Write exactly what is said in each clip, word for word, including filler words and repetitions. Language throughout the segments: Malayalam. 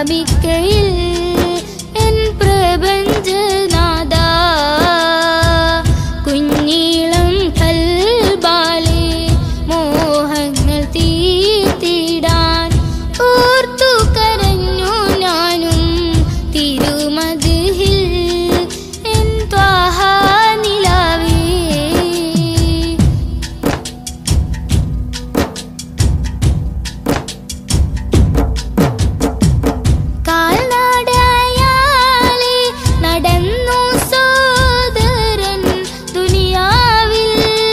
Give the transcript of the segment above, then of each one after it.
ശിഹാബിക്കയിൽ എൻ പ്രപഞ്ചനാഥ കുഞ്ഞീളം കൽബാലെ മോഹങ്ങൾ തീർത്തിടാൻ ഓർത്തു കരഞ്ഞു ഞാനും തിരുമദിഹിൽ എൻ ത്വാഹ നിലാവേ. കാൽനടയാലെ നടന്നു സോദരൻ ദുനിയാവിൽ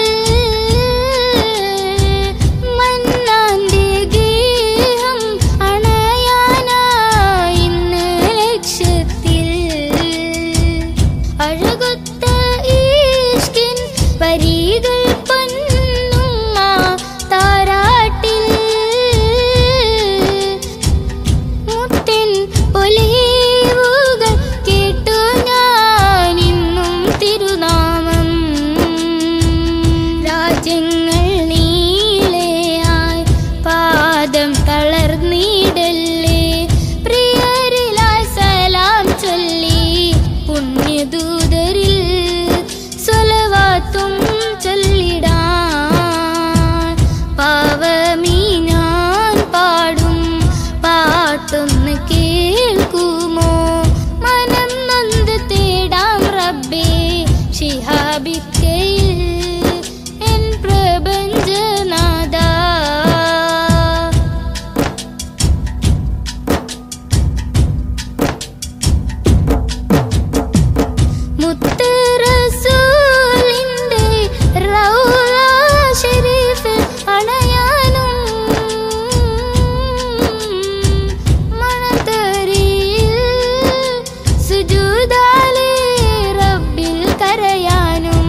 മന്നാന്റെ ഗേഹം അണയാനായി ഇന്ന് ലക്ഷ്യത്തിൽ അഴകൊത്ത ഈഷ്കിൻ വരികൾ പൊന്നുമ്മ താരാട്ടിൽ മുത്തിൻ പൊലിവുകൾ കേട്ടു ഞാൻ ഇന്നും തിരുനാമം. രാജ്യങ്ങൾ നീളെയായി പാദം തളർന്നിടല്ലേ പ്രിയരിലായി സലാം ചൊല്ലി പുണ്യദൂതരിൽ സ്വലവാത്തും ചൊല്ലിടാൻ പാവമീ ഞാൻ പാടും പാട്ടൊന്ന് കേൾക്കുമോ മനം നൊന്ത് തേടാം റബ്ബേ ശിഹാബിക്കയിൽ എൻ പ്രപഞ്ചനാഥ. മുത്ത് റസൂലിന്റെ റൗള ശരീഫിൽ അണയാനും മണത്തരിയിൽ സുജൂദാലെ റബ്ബിൽ കരയാനും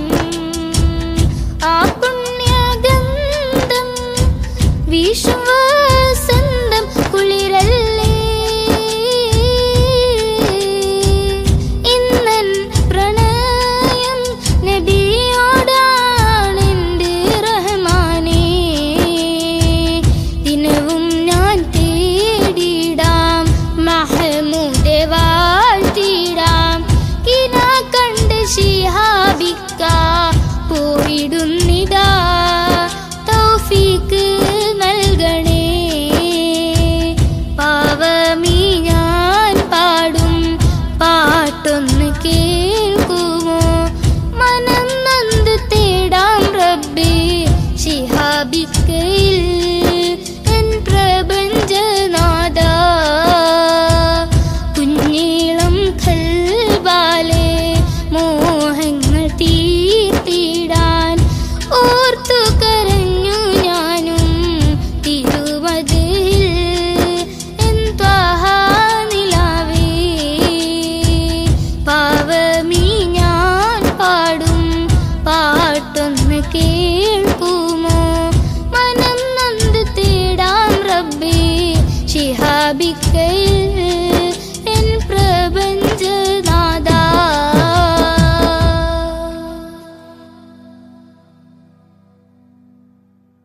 ആ പുണ്യഗന്ധം വീശും വസന്തം കുളിരല്ലേ ഇന്നൻ പ്രണയം നബിയോടാണെന്റെ റഹ്മാനേ. ദിനവും ഞാൻ തേടിടാം മഹ്മൂദെ വാഴ്ത്തിടാം കിനാ കണ്ട് ശിഹാബിക്ക പോയിടുന്നിതാ തൗഫീക്ക് നൽകണേ. പാവമീ ഞാൻ പാടും പാട്ടൊന്ന് കേൾക്കുമോ മനം നൊന്ത് തേടാം റബ്ബേ ശിഹാബിക്കയിൽ എൻ പ്രപഞ്ചനാഥ കുഞ്ഞീളം കൽബാലെ മോഹങ്ങൾ തീർത്തിടാൻ ഓർത്തു കരഞ്ഞു ഞാനും തിരുമദിഹിൽ എൻ ത്വാഹ നിലാവേ. പാവമീ ഞാൻ പാടും പാട്ടൊന്ന് കേൾക്കുമോ മനം നൊന്ത് തേടാം റബ്ബേ ശിഹാബിക്ക